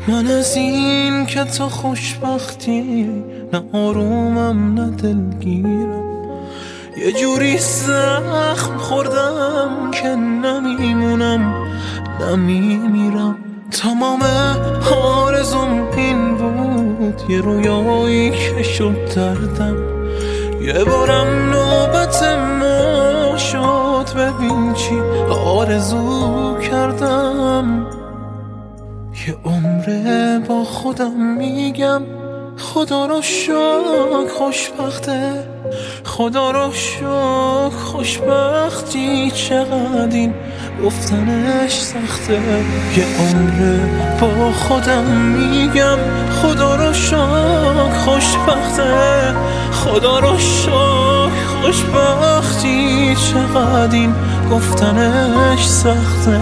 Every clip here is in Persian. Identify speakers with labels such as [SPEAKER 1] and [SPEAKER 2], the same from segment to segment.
[SPEAKER 1] من از این که تو خوشبختی نه آرومم نه دلگیرم، یه جوری زخم خوردم که نمیمونم نمیمیرم. تمام آرزوم این بود یه رویایی که شد دردم، یه بارم نوبت ما شد ببین چی آرزو کردم. یه عمره با خودم میگم خدا رو شکر خوشبخته، خدا رو شکر خوشبختی چقدر این گفتنش سخته. یه عمره با خودم میگم خدا رو شکر خوشبخته، خدا رو شکر خوشبختی چقدر این گفتنش سخته.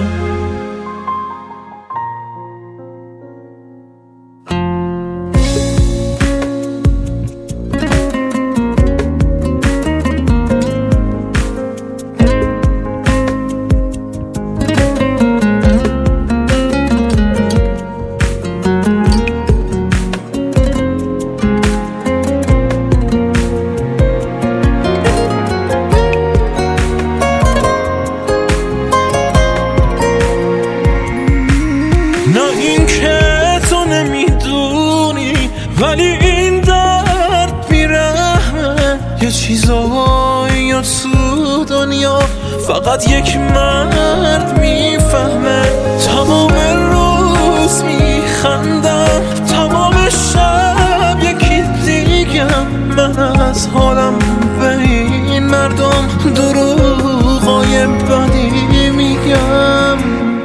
[SPEAKER 1] نه این که تو نمیدونی ولی این درد بیرحمه، یه چیزایی تو دنیا فقط یک مرد میفهمه. تمام روز میخندم تمام شب یکی دیگم، من از حالم به این مردم دروغای بدی میگم.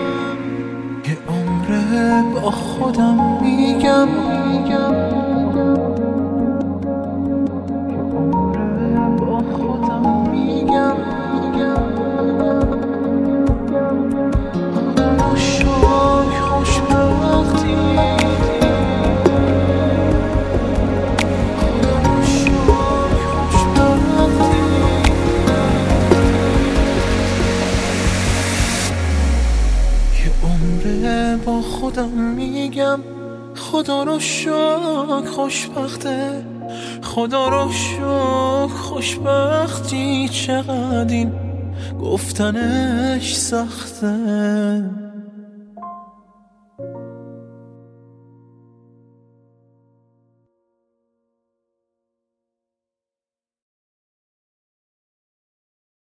[SPEAKER 1] با خودم میگم با خودم میگم شوق خوشبختی، با خودم میگم خدا رو شکر خوشبخته، خدا رو شکر خوشبختی چقدر این گفتنش سخته.